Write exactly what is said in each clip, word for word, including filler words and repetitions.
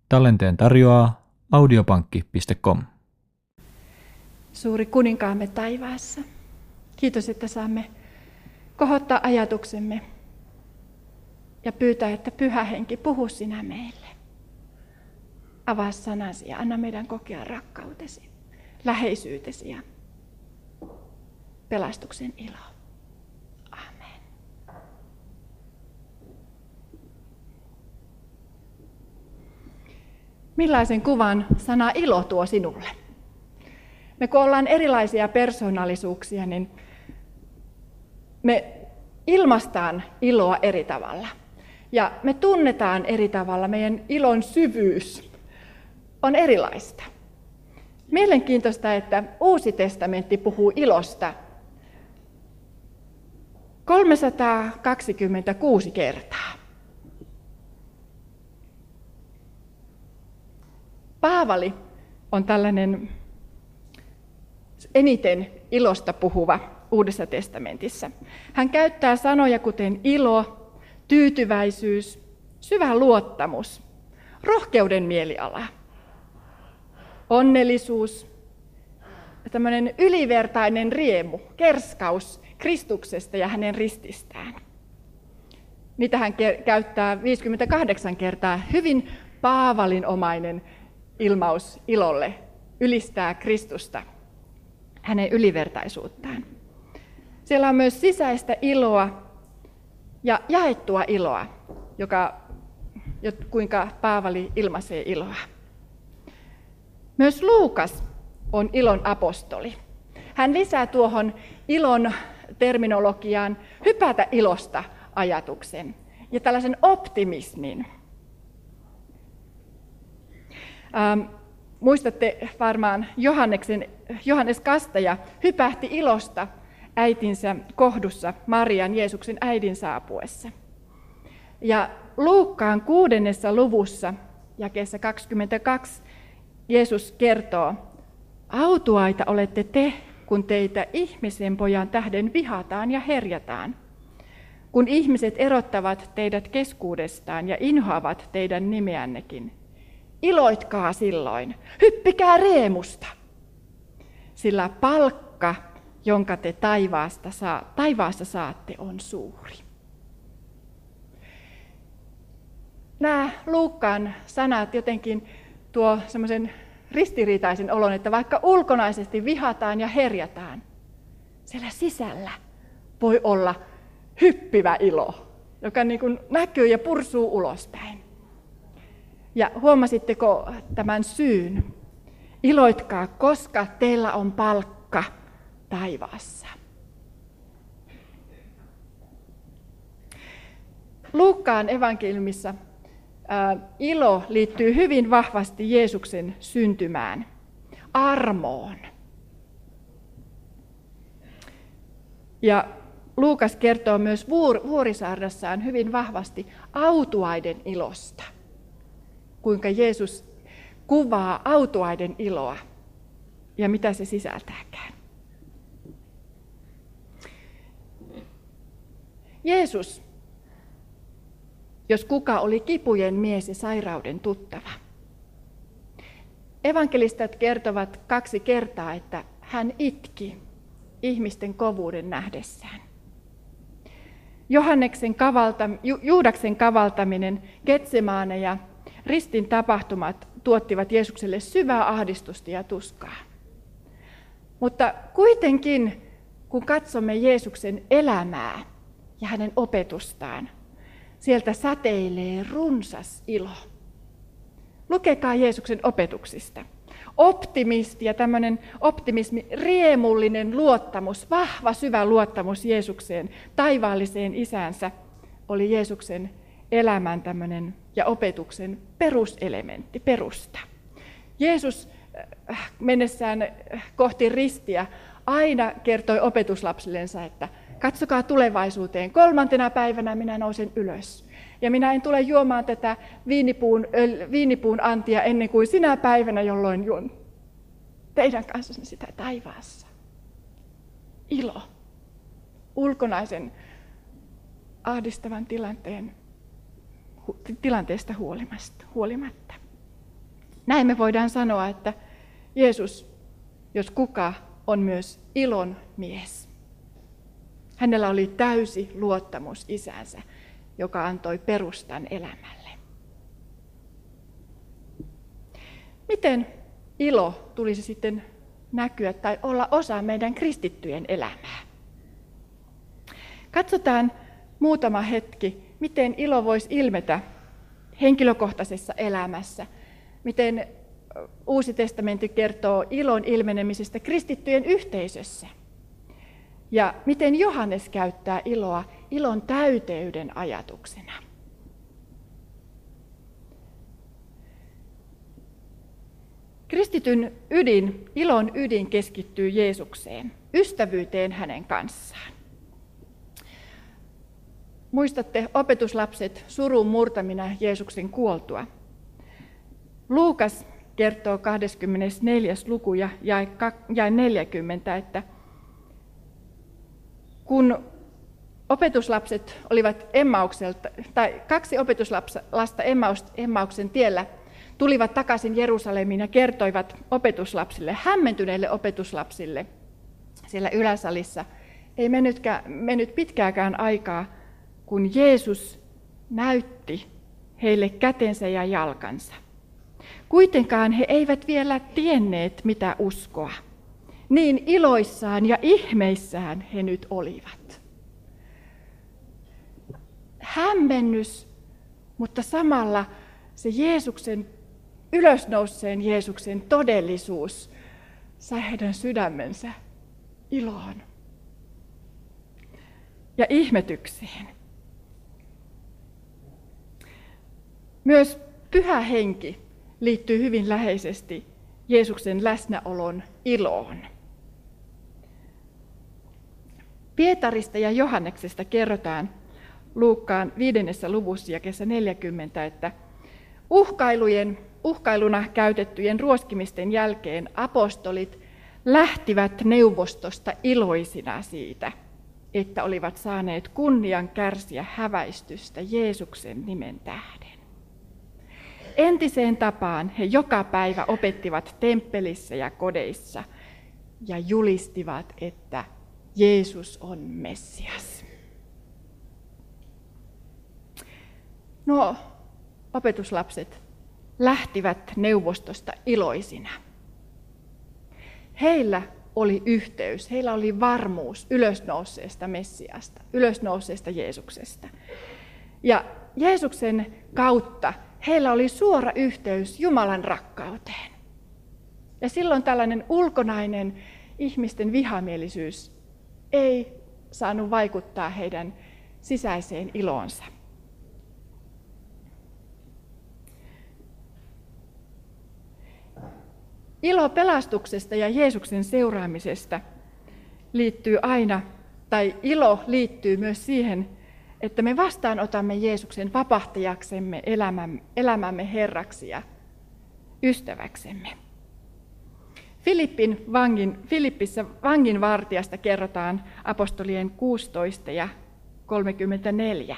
Tallenteen tarjoaa audiopankki piste com. Suuri kuninkaamme taivaassa, kiitos, että saamme kohottaa ajatuksemme ja pyytää, että Pyhä Henki, puhu sinä meille. Avaa sanasi ja anna meidän kokea rakkautesi, läheisyytesi ja pelastuksen iloa. Amen. Millaisen kuvan sana ilo tuo sinulle? Me kun ollaan erilaisia persoonallisuuksia, niin me ilmaistaan iloa eri tavalla. Ja me tunnetaan eri tavalla, meidän ilon syvyys on erilaista. Mielenkiintoista, että Uusi testamentti puhuu ilosta kolmesataakaksikymmentäkuusi kertaa. Paavali on tällainen eniten ilosta puhuva Uudessa testamentissa. Hän käyttää sanoja kuten ilo, tyytyväisyys, syvä luottamus, rohkeuden mieliala, onnellisuus, tämmöinen ylivertainen riemu, kerskaus Kristuksesta ja hänen rististään. Niitä hän käyttää viisikymmentäkahdeksan kertaa. Hyvin Paavalinomainen ilmaus ilolle, ylistää Kristusta, hänen ylivertaisuuttaan. Siellä on myös sisäistä iloa ja jaettua iloa, joka, kuinka Paavali ilmaisee iloa. Myös Luukas on ilon apostoli. Hän lisää tuohon ilon terminologiaan hypätä ilosta ajatuksen ja tällaisen optimismin. Ähm, muistatte varmaan Johanneksen, Johannes Kastaja hypähti ilosta äitinsä kohdussa Marian, Jeesuksen äidin saapuessa. Ja Luukkaan kuudennessa luvussa, jakeessa kaksikymmentäkaksi, Jeesus kertoo, autuaita olette te, kun teitä ihmisen pojan tähden vihataan ja herjataan. Kun ihmiset erottavat teidät keskuudestaan ja inhoavat teidän nimeännekin, iloitkaa silloin, hyppikää riemusta, sillä palkka, jonka te taivaasta, saa, taivaasta saatte, on suuri. Nämä Luukkaan sanat jotenkin tuo semmoisen ristiriitaisen olon, että vaikka ulkonaisesti vihataan ja herjataan, siellä sisällä voi olla hyppivä ilo, joka niin kuin näkyy ja pursuu ulospäin. Ja huomasitteko tämän syyn? Iloitkaa, koska teillä on palkka taivaassa. Luukkaan evankeliumissa ää, ilo liittyy hyvin vahvasti Jeesuksen syntymään, armoon. Ja Luukas kertoo myös vuor- vuorisaarnassaan hyvin vahvasti autuaiden ilosta, kuinka Jeesus kuvaa autuaiden iloa ja mitä se sisältääkään. Jeesus, jos kuka, oli kipujen mies ja sairauden tuttava. Evankelistat kertovat kaksi kertaa, että hän itki ihmisten kovuuden nähdessään. Johanneksen kavalta, Ju, Juudaksen kavaltaminen, Getsemaane ja ristin tapahtumat tuottivat Jeesukselle syvää ahdistusta ja tuskaa. Mutta kuitenkin, kun katsomme Jeesuksen elämää ja hänen opetustaan, sieltä säteilee runsas ilo. Lukekaa Jeesuksen opetuksista. Optimisti ja tämmöinen optimismi, riemullinen luottamus, vahva syvä luottamus Jeesukseen, taivaalliseen isänsä, oli Jeesuksen elämän tämmöinen ja opetuksen peruselementti, perusta. Jeesus mennessään kohti ristiä aina kertoi opetuslapsillensa, että katsokaa tulevaisuuteen, kolmantena päivänä minä nousen ylös. Ja minä en tule juomaan tätä viinipuun, öl, viinipuun antia ennen kuin sinä päivänä, jolloin juon teidän kanssanne sitä taivaassa. Ilo. Ulkonaisen ahdistavan tilanteen, tilanteesta huolimatta. Näin me voidaan sanoa, että Jeesus, jos kuka, on myös ilon mies. Hänellä oli täysi luottamus Isäänsä, joka antoi perustan elämälle. Miten ilo tulisi sitten näkyä tai olla osa meidän kristittyjen elämää? Katsotaan muutama hetki, miten ilo voisi ilmetä henkilökohtaisessa elämässä. Miten Uusi testamentti kertoo ilon ilmenemisestä kristittyjen yhteisössä. Ja miten Johannes käyttää iloa ilon täyteyden ajatuksena. Kristityn ydin, ilon ydin keskittyy Jeesukseen, ystävyyteen hänen kanssaan. Muistatte opetuslapset surun murtamina Jeesuksen kuoltua. Luukas kertoo kahdeskymmenesneljäs luku ja jae neljäkymmentä, että kun opetuslapset olivat Emmaukselta, tai kaksi opetuslasta Emmauksen tiellä tulivat takaisin Jerusalemiin ja kertoivat opetuslapsille, hämmentyneille opetuslapsille siellä yläsalissa, ei mennytkään, mennyt pitkääkään aikaa, kun Jeesus näytti heille kätensä ja jalkansa. Kuitenkaan he eivät vielä tienneet, mitä uskoa. Niin iloissaan ja ihmeissään he nyt olivat. Hämmennys, mutta samalla se Jeesuksen, ylösnouseen Jeesuksen todellisuus sai heidän sydämensä iloon ja ihmetykseen. Myös Pyhä Henki liittyy hyvin läheisesti Jeesuksen läsnäolon iloon. Pietarista ja Johanneksesta kerrotaan Luukkaan viidennessä luvussa jakeessa neljäkymmentä, että uhkailujen, uhkailuna käytettyjen ruoskimisten jälkeen apostolit lähtivät neuvostosta iloisina siitä, että olivat saaneet kunnian kärsiä häväistystä Jeesuksen nimen tähden. Entiseen tapaan he joka päivä opettivat temppelissä ja kodeissa ja julistivat, että Jeesus on Messias. Nuo opetuslapset lähtivät neuvostosta iloisina. Heillä oli yhteys, heillä oli varmuus ylösnouseesta Messiasta, ylösnouseesta Jeesuksesta. Ja Jeesuksen kautta heillä oli suora yhteys Jumalan rakkauteen. Ja silloin tällainen ulkonainen ihmisten vihamielisyys ei saanut vaikuttaa heidän sisäiseen iloonsa. Ilo pelastuksesta ja Jeesuksen seuraamisesta liittyy aina, tai ilo liittyy myös siihen, että me vastaanotamme Jeesuksen vapahtajaksemme, elämämme Herraksi ja ystäväksemme. Filippin vangin, Filippissä vanginvartijasta kerrotaan apostolien kuusitoista ja kolmekymmentäneljä.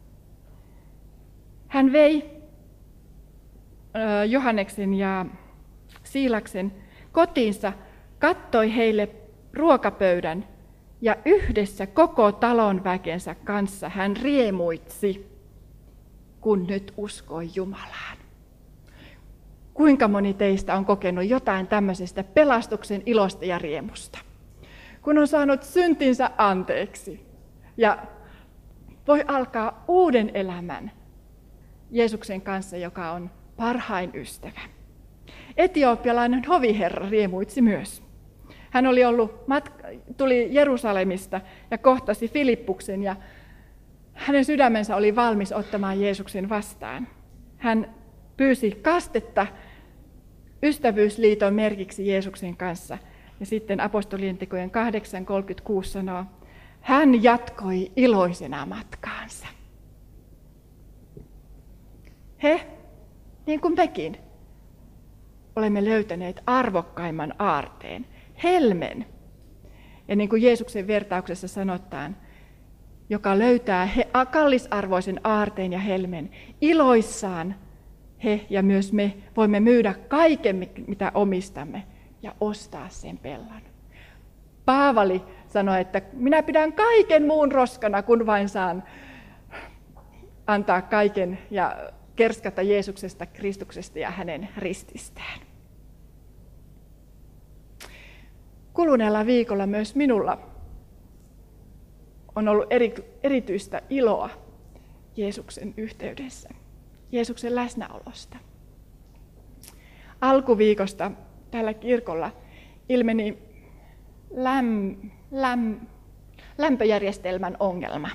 Hän vei Johanneksen ja Siilaksen kotiinsa, kattoi heille ruokapöydän ja yhdessä koko talon väkensä kanssa hän riemuitsi, kun nyt uskoi Jumalaan. Kuinka moni teistä on kokenut jotain tämmöisestä pelastuksen ilosta ja riemusta? Kun on saanut syntinsä anteeksi ja voi alkaa uuden elämän Jeesuksen kanssa, joka on parhain ystävä. Etiopialainen hoviherra riemuitsi myös. Hän oli ollut matka, tuli Jerusalemista ja kohtasi Filippuksen ja hänen sydämensä oli valmis ottamaan Jeesuksen vastaan. Hän pyysi kastetta ystävyysliiton merkiksi Jeesuksen kanssa. Ja sitten apostolien tekojen kahdeksan kolmekymmentäkuusi sanoo, hän jatkoi iloisena matkaansa. He, niin kuin mekin, olemme löytäneet arvokkaimman aarteen, helmen. Ja niin kuin Jeesuksen vertauksessa sanotaan, joka löytää kallisarvoisen aarteen ja helmen iloissaan he ja myös me voimme myydä kaiken, mitä omistamme, ja ostaa sen pellon. Paavali sanoi, että minä pidän kaiken muun roskana, kun vain saan antaa kaiken ja kerskata Jeesuksesta, Kristuksesta ja hänen rististään. Kuluneella viikolla myös minulla on ollut eri, erityistä iloa Jeesuksen yhteydessä, Jeesuksen läsnäolosta. Alkuviikosta täällä kirkolla ilmeni läm, läm, lämpöjärjestelmän ongelma.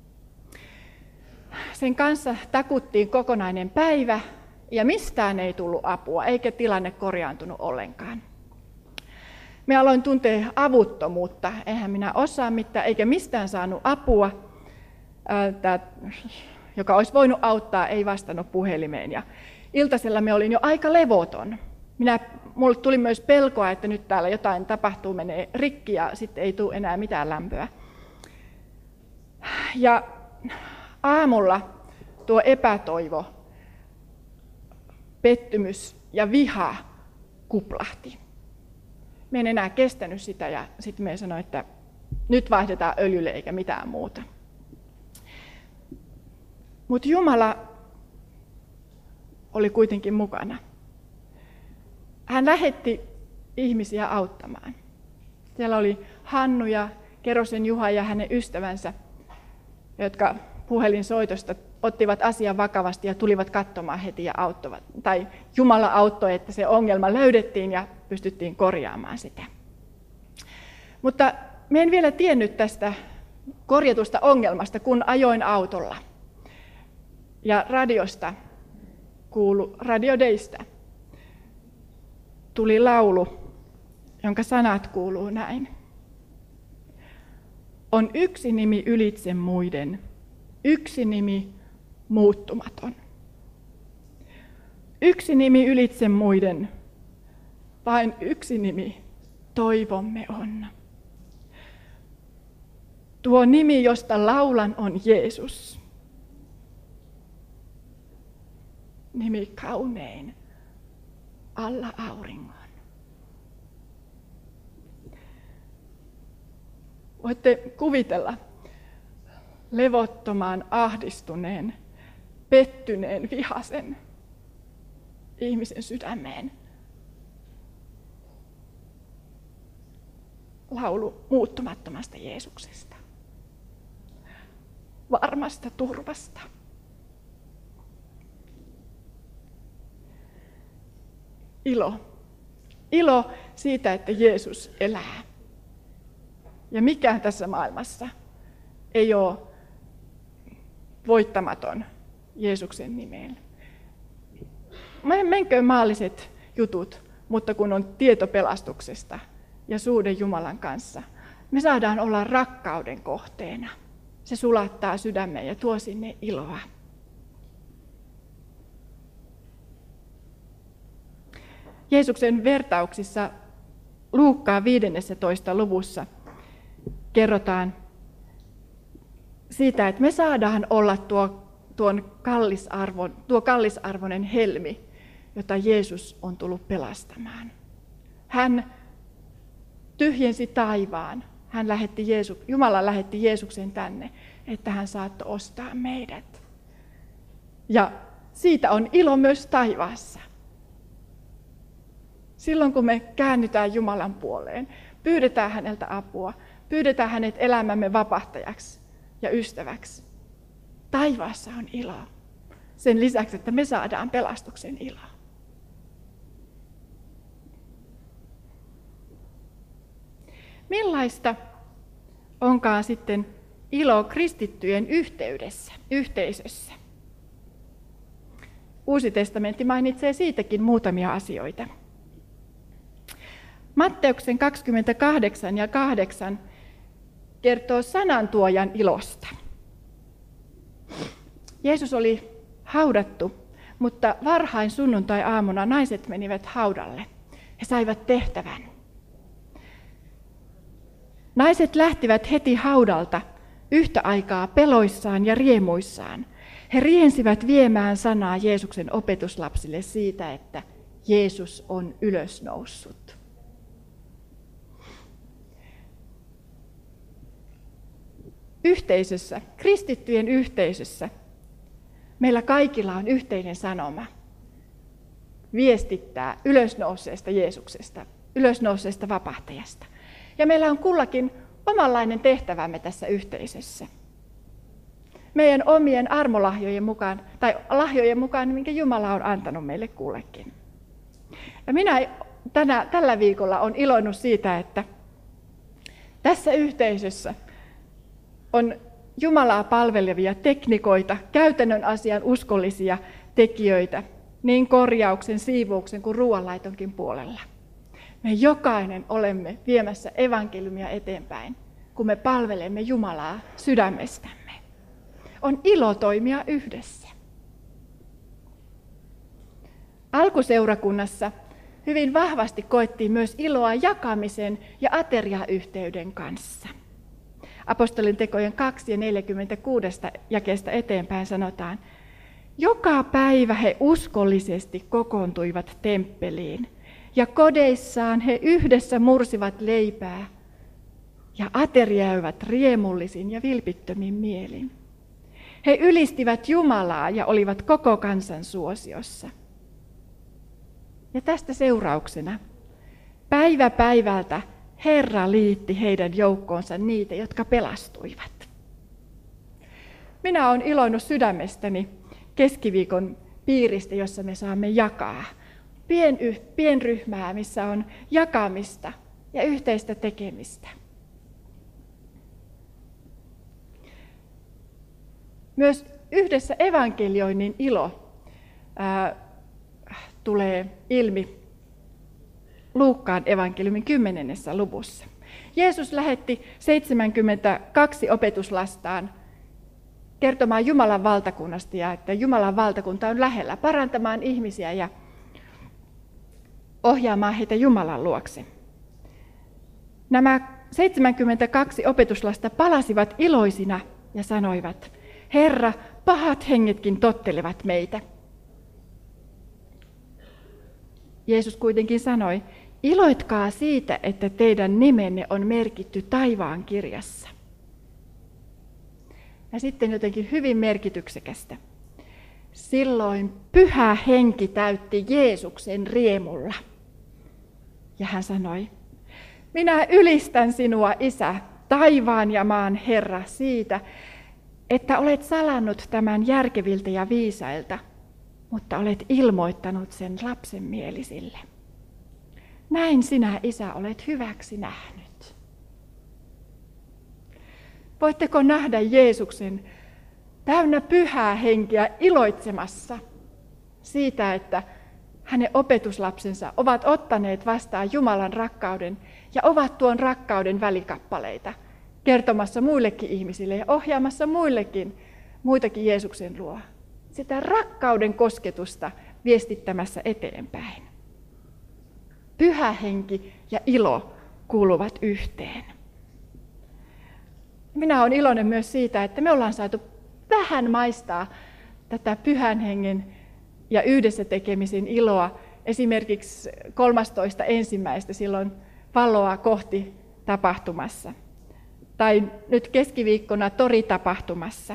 Sen kanssa takuttiin kokonainen päivä ja mistään ei tullut apua, eikä tilanne korjaantunut ollenkaan. Me aloin tuntea avuttomuutta, eihän minä osaa mitään, eikä mistään saanut apua. Tämä, joka olisi voinut auttaa, ei vastannut puhelimeen. Ja iltasella me olin jo aika levoton. Minä, mulle tuli myös pelkoa, että nyt täällä jotain tapahtuu, menee rikki ja sitten ei tule enää mitään lämpöä. Ja aamulla tuo epätoivo, pettymys ja viha kuplahti. Me en enää kestänyt sitä ja sitten me sanoin, että nyt vaihdetaan öljylle eikä mitään muuta. Mutta Jumala oli kuitenkin mukana. Hän lähetti ihmisiä auttamaan. Siellä oli Hannu ja Kerosen Juha ja hänen ystävänsä, jotka puhelinsoitosta ottivat asian vakavasti ja tulivat katsomaan heti ja auttoivat. Tai Jumala auttoi, että se ongelma löydettiin ja pystyttiin korjaamaan sitä. Mutta me en vielä tiennyt tästä korjatusta ongelmasta, kun ajoin autolla. Ja radiosta, kuulu, radiodeista, tuli laulu, jonka sanat kuuluu näin. On yksi nimi ylitse muiden, yksi nimi muuttumaton. Yksi nimi ylitse muiden, vain yksi nimi toivomme on. Tuo nimi, josta laulan, on Jeesus. Nimi kaunein alla auringon. Voitte kuvitella levottomaan, ahdistuneen, pettyneen, vihaisen ihmisen sydämeen. Laulu muuttumattomasta Jeesuksesta. Varmasta turvasta. Ilo. Ilo siitä, että Jeesus elää. Ja mikään tässä maailmassa ei ole voittamaton Jeesuksen nimeen. Menköön maalliset jutut, mutta kun on tieto pelastuksesta ja suhde Jumalan kanssa, me saadaan olla rakkauden kohteena. Se sulattaa sydämeen ja tuo sinne iloa. Jeesuksen vertauksissa Luukkaan viidennessä luvussa kerrotaan siitä, että me saadaan olla tuo, tuon kallisarvon, tuo kallisarvoinen helmi, jota Jeesus on tullut pelastamaan. Hän tyhjensi taivaan. Hän lähetti Jeesu, Jumala lähetti Jeesuksen tänne, että hän saattoi ostaa meidät. Ja siitä on ilo myös taivaassa. Silloin kun me käännytään Jumalan puoleen, pyydetään häneltä apua, pyydetään hänet elämämme vapahtajaksi ja ystäväksi. Taivaassa on ilo. Sen lisäksi, että me saadaan pelastuksen iloa. Millaista onkaan sitten ilo kristittyjen yhteydessä, yhteisössä? Uusi testamentti mainitsee siitäkin muutamia asioita. Matteuksen kaksikymmentäkahdeksan ja kahdeksan kertoo sanantuojan ilosta. Jeesus oli haudattu, mutta varhain sunnuntai-aamuna naiset menivät haudalle. He saivat tehtävän. Naiset lähtivät heti haudalta yhtä aikaa peloissaan ja riemuissaan. He riensivät viemään sanaa Jeesuksen opetuslapsille siitä, että Jeesus on ylösnoussut. Yhteisössä, kristittyjen yhteisössä, meillä kaikilla on yhteinen sanoma viestittää ylösnouseesta Jeesuksesta, ylösnouseesta vapahtajasta. Ja meillä on kullakin omanlainen tehtävämme tässä yhteisössä. Meidän omien armolahjojen mukaan, tai lahjojen mukaan, minkä Jumala on antanut meille kullekin. Ja minä tänä, tällä viikolla olen iloinnut siitä, että tässä yhteisössä on Jumalaa palvelevia teknikoita, käytännön asian uskollisia tekijöitä, niin korjauksen, siivouksen kuin ruoanlaitonkin puolella. Me jokainen olemme viemässä evankeliumia eteenpäin, kun me palvelemme Jumalaa sydämestämme. On ilo toimia yhdessä. Alkuseurakunnassa hyvin vahvasti koettiin myös iloa jakamisen ja ateriayhteyden kanssa. Apostolin tekojen kaksi ja neljäkymmentäkuusi jakeesta eteenpäin sanotaan, joka päivä he uskollisesti kokoontuivat temppeliin, ja kodeissaan he yhdessä mursivat leipää ja ateriaivat riemullisin ja vilpittömin mielin. He ylistivät Jumalaa ja olivat koko kansan suosiossa. Ja tästä seurauksena päivä päivältä Herra liitti heidän joukkoonsa niitä, jotka pelastuivat. Minä olen iloinut sydämestäni keskiviikon piiristä, jossa me saamme jakaa Pienyh, pienryhmää, missä on jakamista ja yhteistä tekemistä. Myös yhdessä evankelioinnin ilo ää, tulee ilmi Luukkaan evankeliumin kymmenennessä luvussa. Jeesus lähetti seitsemänkymmentäkaksi opetuslastaan kertomaan Jumalan valtakunnasta ja että Jumalan valtakunta on lähellä, parantamaan ihmisiä ja ohjaamaan heitä Jumalan luokse. Nämä seitsemänkymmentäkaksi opetuslasta palasivat iloisina ja sanoivat, Herra, pahat hengetkin tottelevat meitä. Jeesus kuitenkin sanoi, iloitkaa siitä, että teidän nimenne on merkitty taivaan kirjassa. Ja sitten jotenkin hyvin merkityksekästä. Silloin pyhä henki täytti Jeesuksen riemulla. Ja hän sanoi, minä ylistän sinua, Isä, taivaan ja maan Herra, siitä, että olet salannut tämän järkeviltä ja viisailta, mutta olet ilmoittanut sen lapsenmielisille. Näin sinä, Isä, olet hyväksi nähnyt. Voitteko nähdä Jeesuksen täynnä pyhää henkeä iloitsemassa siitä, että hänen opetuslapsensa ovat ottaneet vastaan Jumalan rakkauden ja ovat tuon rakkauden välikappaleita kertomassa muillekin ihmisille ja ohjaamassa muillekin muitakin Jeesuksen luo. Sitä rakkauden kosketusta viestittämässä eteenpäin. Pyhä henki ja ilo kuuluvat yhteen. Minä olen iloinen myös siitä, että me ollaan saatu vähän maistaa tätä pyhän hengen ja yhdessä tekemisen iloa. Esimerkiksi kolmastoista ensimmäistä silloin valoa kohti tapahtumassa. Tai nyt keskiviikkona toritapahtumassa.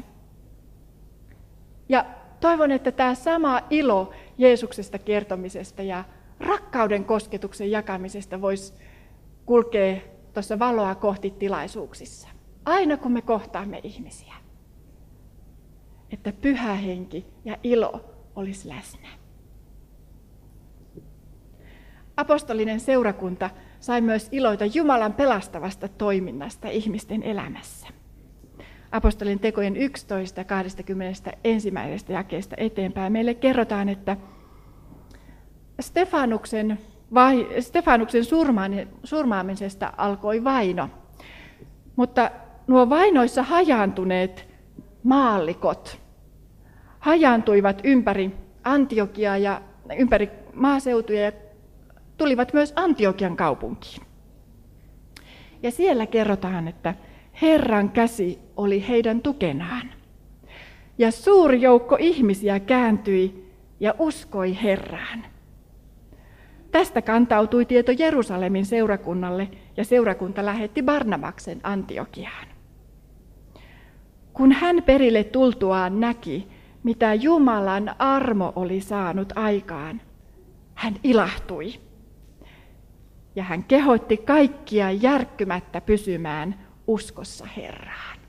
Ja toivon, että tämä sama ilo Jeesuksesta kertomisesta ja rakkauden kosketuksen jakamisesta voisi kulkea tuossa valoa kohti tilaisuuksissa. Aina kun me kohtaamme ihmisiä. Että pyhä henki ja ilo olisi läsnä. Apostolinen seurakunta sai myös iloita Jumalan pelastavasta toiminnasta ihmisten elämässä. Apostolin tekojen yksitoista kaksikymmentäyksi jakeesta eteenpäin meille kerrotaan, että Stefanuksen, vai, Stefanuksen surmaamisesta alkoi vaino, mutta nuo vainoissa hajaantuneet maallikot hajaantuivat ympäri Antiokiaa ja ympäri maaseutuja ja tulivat myös Antiokian kaupunkiin. Ja siellä kerrotaan, että Herran käsi oli heidän tukenaan. ja suuri joukko ihmisiä kääntyi ja uskoi Herraan. Tästä kantautui tieto Jerusalemin seurakunnalle ja seurakunta lähetti Barnabaksen Antiokiaan. Kun hän perille tultuaan näki, mitä Jumalan armo oli saanut aikaan, hän ilahtui. Ja hän kehotti kaikkia järkkymättä pysymään uskossa Herraan.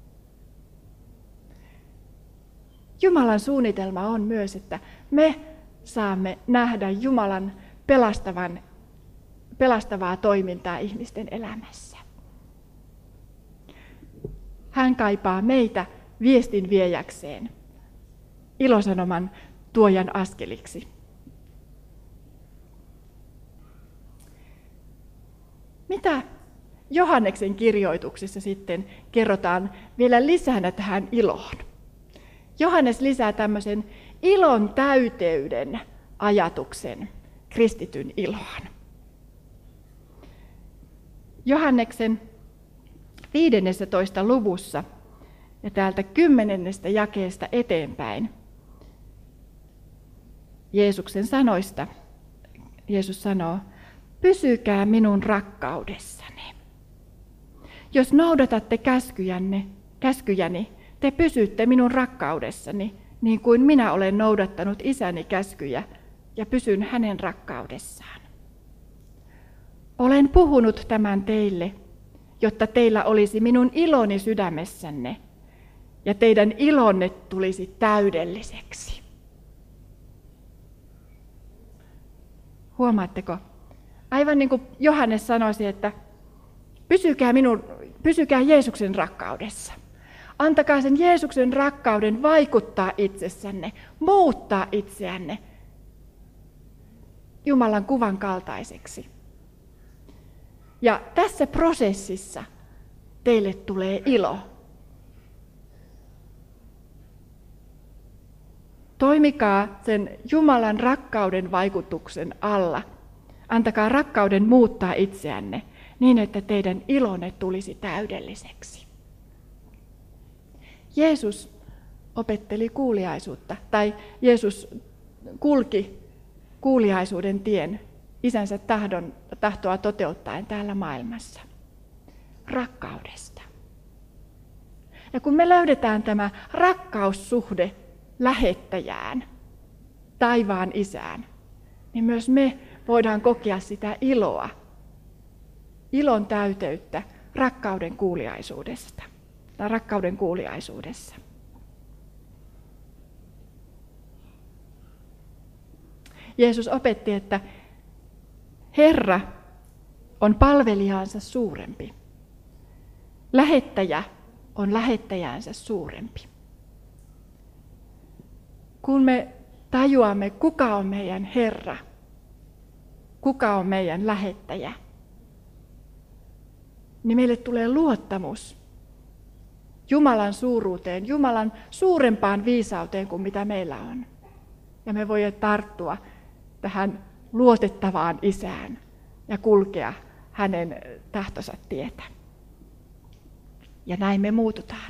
Jumalan suunnitelma on myös, että me saamme nähdä Jumalan pelastavan, pelastavaa toimintaa ihmisten elämässä. Hän kaipaa meitä viestin viejäkseen, ilosanoman tuojan askeliksi. Mitä Johanneksen kirjoituksissa sitten kerrotaan vielä lisänä tähän iloon? Johannes lisää tämmöisen ilon täyteyden ajatuksen kristityn iloon. Johanneksen viidennessä luvussa ja täältä kymmenennestä jakeesta eteenpäin Jeesuksen sanoista Jeesus sanoo, pysykää minun rakkaudessani. Jos noudatatte käskyjänne, käskyjäni, te pysytte minun rakkaudessani, niin kuin minä olen noudattanut isäni käskyjä ja pysyn hänen rakkaudessaan. Olen puhunut tämän teille, jotta teillä olisi minun iloni sydämessänne ja teidän ilonne tulisi täydelliseksi. Huomaatteko? Aivan niin kuin Johannes sanoisi, että pysykää, minun, pysykää Jeesuksen rakkaudessa. Antakaa sen Jeesuksen rakkauden vaikuttaa itsessänne, muuttaa itseänne Jumalan kuvan kaltaiseksi. Ja tässä prosessissa teille tulee ilo. Toimikaa sen Jumalan rakkauden vaikutuksen alla. Antakaa rakkauden muuttaa itseänne niin, että teidän ilonne tulisi täydelliseksi. Jeesus opetteli kuuliaisuutta, tai Jeesus kulki kuuliaisuuden tien isänsä tahdon, tahtoa toteuttaen täällä maailmassa. Rakkaudesta. Ja kun me löydetään tämä rakkaussuhde lähettäjään, taivaan isään, niin myös me voidaan kokea sitä iloa, ilon täyteyttä rakkauden kuuliaisuudesta tai rakkauden kuuliaisuudessa. Jeesus opetti, että Herra on palvelijaansa suurempi. Lähettäjä on lähettäjäänsä suurempi. Kun me tajuamme, kuka on meidän Herra, kuka on meidän lähettäjä, niin meille tulee luottamus Jumalan suuruuteen, Jumalan suurempaan viisauteen kuin mitä meillä on. Ja me voimme tarttua tähän luotettavaan isään ja kulkea hänen tahtonsa tietä. Ja näin me muututaan.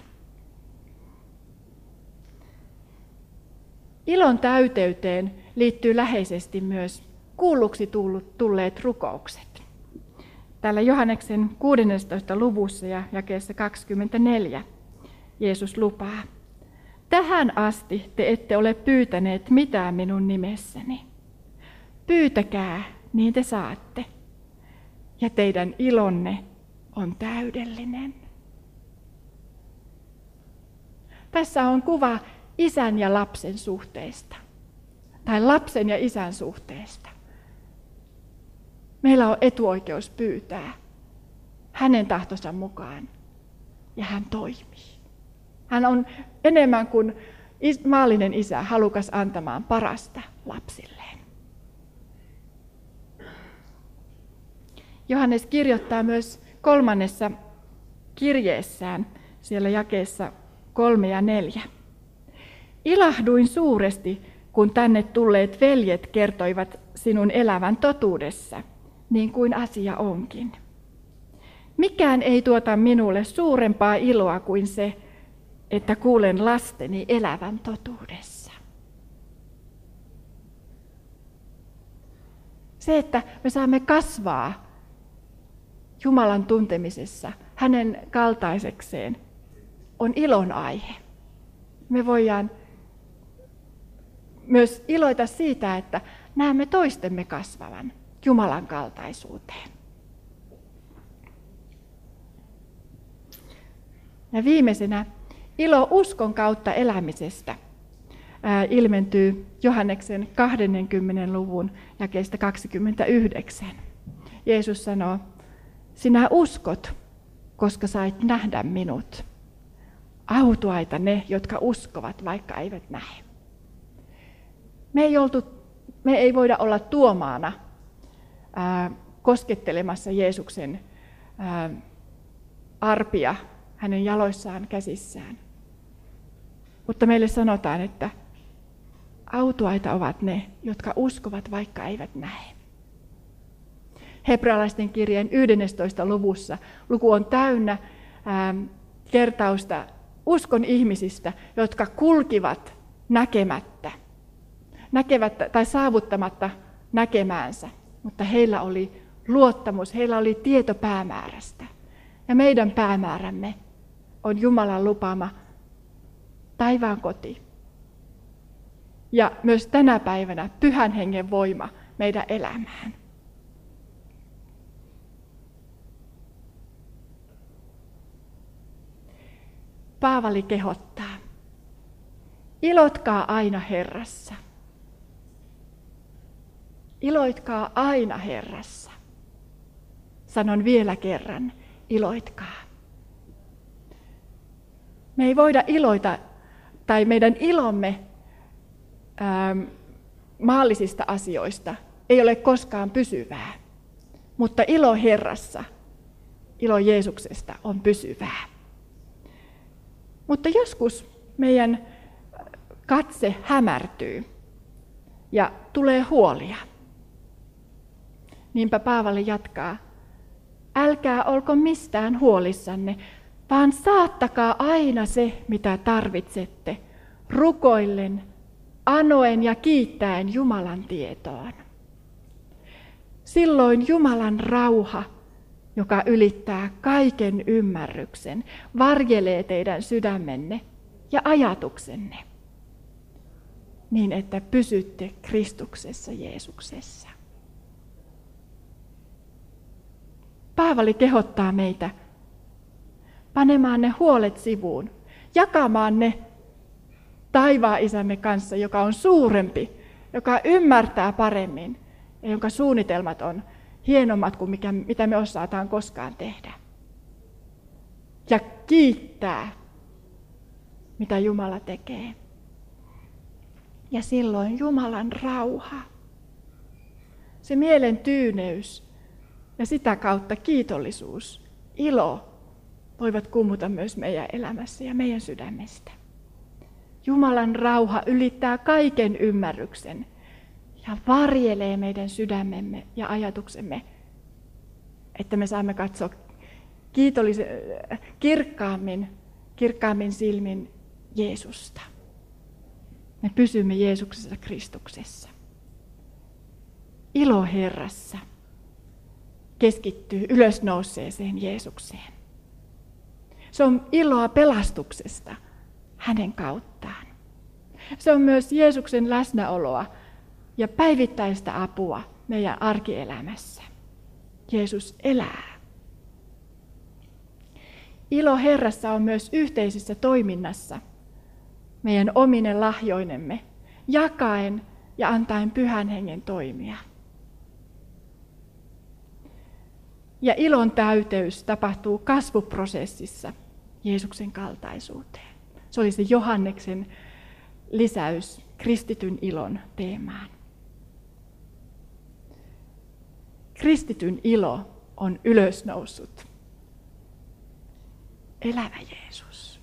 Ilon täyteyteen liittyy läheisesti myös kuulluksi tulleet rukoukset. Täällä Johanneksen kuudennessatoista luvussa ja jakeessa kaksikymmentäneljä Jeesus lupaa, tähän asti te ette ole pyytäneet mitään minun nimessäni. Pyytäkää, niin te saatte, ja teidän ilonne on täydellinen. Tässä on kuva isän ja lapsen suhteesta, tai lapsen ja isän suhteesta. Meillä on etuoikeus pyytää hänen tahtonsa mukaan, ja hän toimii. Hän on enemmän kuin maallinen isä halukas antamaan parasta lapsilleen. Johannes kirjoittaa myös kolmannessa kirjeessään, siellä jakeessa kolme ja neljä. Ilahduin suuresti, kun tänne tulleet veljet kertoivat sinun elävän totuudessa, niin kuin asia onkin. Mikään ei tuota minulle suurempaa iloa kuin se, että kuulen lasteni elävän totuudessa. Se, että me saamme kasvaa Jumalan tuntemisessa hänen kaltaisekseen, on ilon aihe. Me voidaan myös iloita siitä, että näemme toistemme kasvavan Jumalan kaltaisuuteen. Ja viimeisenä ilo uskon kautta elämisestä ää, ilmentyy Johanneksen kahdenkymmenen luvun jakeesta kaksikymmentäyhdeksän. Jeesus sanoo, sinä uskot, koska sait nähdä minut. Autuaita ne, jotka uskovat, vaikka eivät näe. Me ei, oltu, me ei voida olla tuomaana ää, koskettelemassa Jeesuksen ää, arpia hänen jaloissaan käsissään. Mutta meille sanotaan, että autuaita ovat ne, jotka uskovat, vaikka eivät näe. Hebrealaisten kirjeen yhdentoista luvussa luku on täynnä ää, kertausta uskon ihmisistä, jotka kulkivat näkemättä, näkevät tai saavuttamatta näkemäänsä, mutta heillä oli luottamus, heillä oli tieto päämäärästä. Ja meidän päämäärämme on Jumalan lupaama taivaan koti. Ja myös tänä päivänä Pyhän Hengen voima meidän elämään. Paavali kehottaa, ilotkaa aina Herrassa. Iloitkaa aina Herrassa. Sanon vielä kerran, iloitkaa. Me ei voida iloita, tai meidän ilomme ää, maallisista asioista ei ole koskaan pysyvää. Mutta ilo Herrassa, ilo Jeesuksesta on pysyvää. Mutta joskus meidän katse hämärtyy ja tulee huolia. Niinpä Paavali jatkaa, älkää olko mistään huolissanne, vaan saattakaa aina se, mitä tarvitsette, rukoillen, anoen ja kiittäen Jumalan tietoon. Silloin Jumalan rauha, joka ylittää kaiken ymmärryksen, varjelee teidän sydämenne ja ajatuksenne, niin että pysytte Kristuksessa Jeesuksessa. Paavali kehottaa meitä panemaan ne huolet sivuun, jakamaan ne taivaan isämme kanssa, joka on suurempi, joka ymmärtää paremmin ja jonka suunnitelmat on hienommat kuin mikä, mitä me osataan koskaan tehdä. Ja kiittää, mitä Jumala tekee. Ja silloin Jumalan rauha, se mielen tyyneys ja sitä kautta kiitollisuus, ilo voivat kummuta myös meidän elämässä ja meidän sydämestä. Jumalan rauha ylittää kaiken ymmärryksen ja varjelee meidän sydämemme ja ajatuksemme, että me saamme katsoa kiitollisen, kirkkaammin, kirkkaammin silmin Jeesusta. Me pysymme Jeesuksessa Kristuksessa. Ilo Herrassa keskittyy ylösnouseeseen Jeesukseen. Se on iloa pelastuksesta hänen kauttaan. Se on myös Jeesuksen läsnäoloa ja päivittäistä apua meidän arkielämässä. Jeesus elää. Ilo Herrassa on myös yhteisessä toiminnassa meidän omine lahjoinemme, jakaen ja antaen Pyhän Hengen toimia. Ja ilon täyteys tapahtuu kasvuprosessissa Jeesuksen kaltaisuuteen. Se oli se Johanneksen lisäys kristityn ilon teemaan. Kristityn ilo on ylösnoussut. Elävä Jeesus.